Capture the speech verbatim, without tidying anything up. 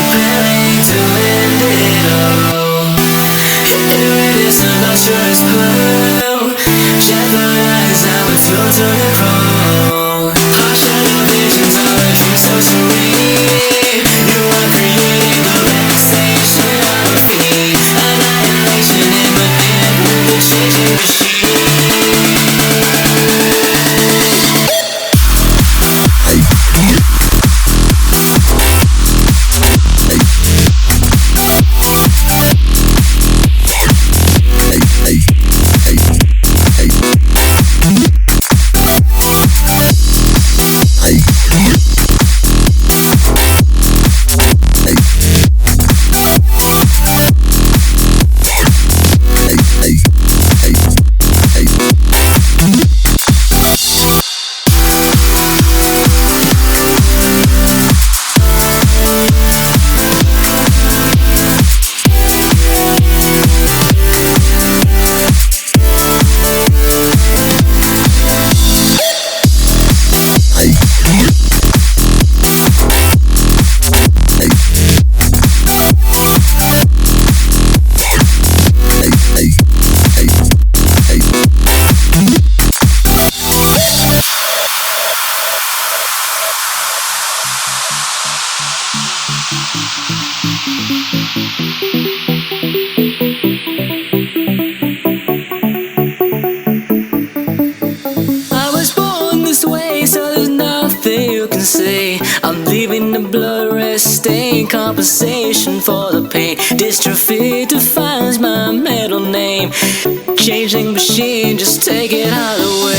preparing to end it all. Here it is, the lustrous pearl. Shadowed eyes, now it's your turn to crawl. Harsh shadow visions of a dream so serene. You are creating the relaxation of your feet. Annihilation in within with the changing machine. I'm leaving the blood stain, compensation for the pain. Dystrophy defines my middle name. Changing machine, just take it out of the way.